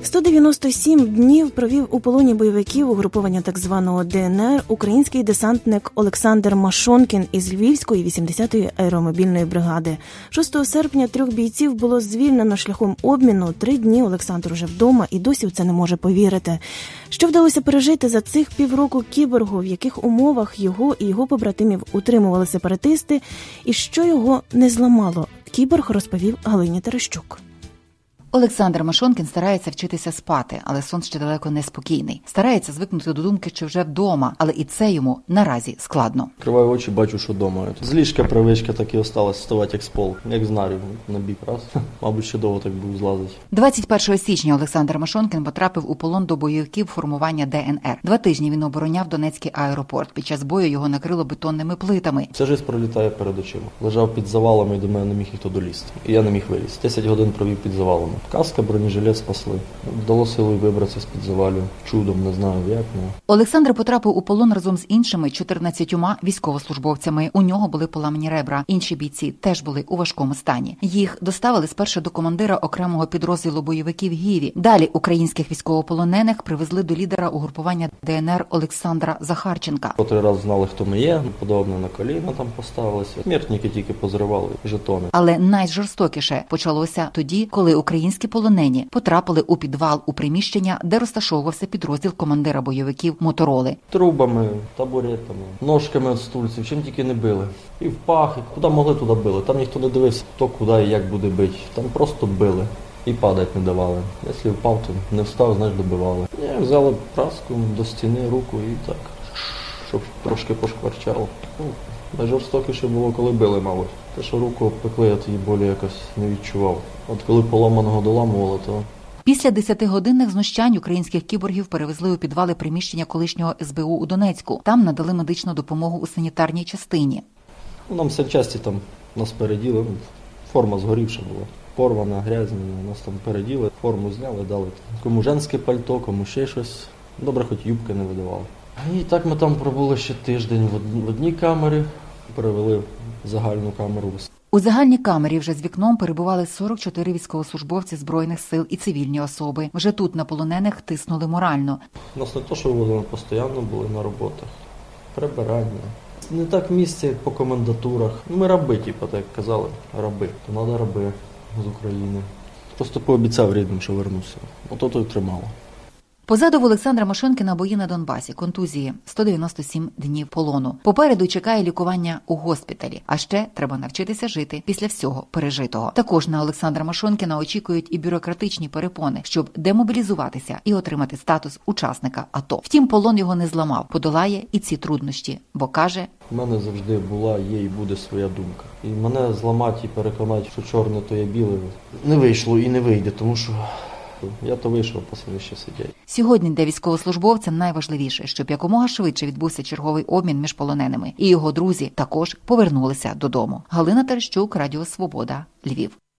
197 днів провів у полоні бойовиків угруповання так званого ДНР український десантник Олександр Машонкін із Львівської 80-ї аеромобільної бригади. 6 серпня 3 бійців було звільнено шляхом обміну. 3 дні Олександр уже вдома і досі в це не може повірити. Що вдалося пережити за цих півроку кіборгу, в яких умовах його і його побратимів утримували сепаратисти, і що його не зламало, кіборг розповів Галині Терещук. Олександр Машонкін старається вчитися спати, але сон ще далеко не спокійний. Старається звикнути до думки, що вже вдома, але і це йому наразі складно. Відкриваю очі, бачу, що вдома. З ліжка привичка так і осталась вставати як з полу, як з нарів на бік раз. Мабуть, ще довго так був злазити. 21 січня Олександр Машонкін потрапив у полон до бойовиків формування ДНР. 2 тижні він обороняв Донецький аеропорт. Під час бою його накрило бетонними плитами. Вся життя пролітає перед очима. Лежав під завалами і до мене не міг ніхто долізти. І я не міг вилізти. 10 годин провів під завалами. Каска, бронежилет спасли. Вдалося силою вибратися з-під завалів. Чудом, не знаю як. Олександр потрапив у полон разом з іншими 14 військовослужбовцями. У нього були поламані ребра. Інші бійці теж були у важкому стані. Їх доставили спершу до командира окремого підрозділу бойовиків Гіві. Далі українських військовополонених привезли до лідера угрупування ДНР Олександра Захарченка. Котрий раз знали, хто ми є, подобно на коліна там поставилися. Смертники тільки позривали жетони. Але найжорстокіше почалося тоді, коли українські полонені потрапили у підвал у приміщення, де розташовувався підрозділ командира бойовиків Мотороли. Трубами, табуретами, ножками від стульців, чим тільки не били. І в пах, і куди могли, туди били. Там ніхто не дивився, хто куди і як буде бити. Там просто били. І падати не давали. Якщо впав, то не встав, значить добивали. Я взяли праску до стіни, руку і так, щоб трошки пошкварчало. Найжорстокіше було, коли били, мабуть. Те, що руку обпекли, я тоді болі якось не відчував. От коли поламаного доламували, то... Після 10-годинних знущань українських кіборгів перевезли у підвали приміщення колишнього СБУ у Донецьку. Там надали медичну допомогу у санітарній частині. Нам санчасті там нас переділи, форма згорівша була. Порвана, грязна, нас там переділи, форму зняли, дали. Кому женське пальто, кому ще щось. Добре, хоч юбки не видавали. І так ми там пробули ще тиждень в одній камері, перевели в загальну камеру. У загальній камері вже з вікном перебували 44 військовослужбовці Збройних сил і цивільні особи. Вже тут на полонених тиснули морально. У нас не то, що вони постійно були на роботах. Прибирання. Не так місце, як по комендатурах. Ми раби, так казали, раби. То треба раби з України. Просто пообіцяв рідним, що вернуся. То й тримало. Позаду в Олександра Машонкіна бої на Донбасі, контузії, 197 днів полону. Попереду чекає лікування у госпіталі. А ще треба навчитися жити після всього пережитого. Також на Олександра Машонкіна очікують і бюрократичні перепони, щоб демобілізуватися і отримати статус учасника АТО. Втім, полон його не зламав. Подолає і ці труднощі, бо каже... У мене завжди була, є і буде своя думка. І мене зламати і переконати, що чорне то є біле, не вийшло і не вийде, тому що... Я то вийшов, пацани ще сидять. Сьогодні для військовослужбовця найважливіше, щоб якомога швидше відбувся черговий обмін між полоненими. І його друзі також повернулися додому. Галина Терещук, Радіо Свобода, Львів.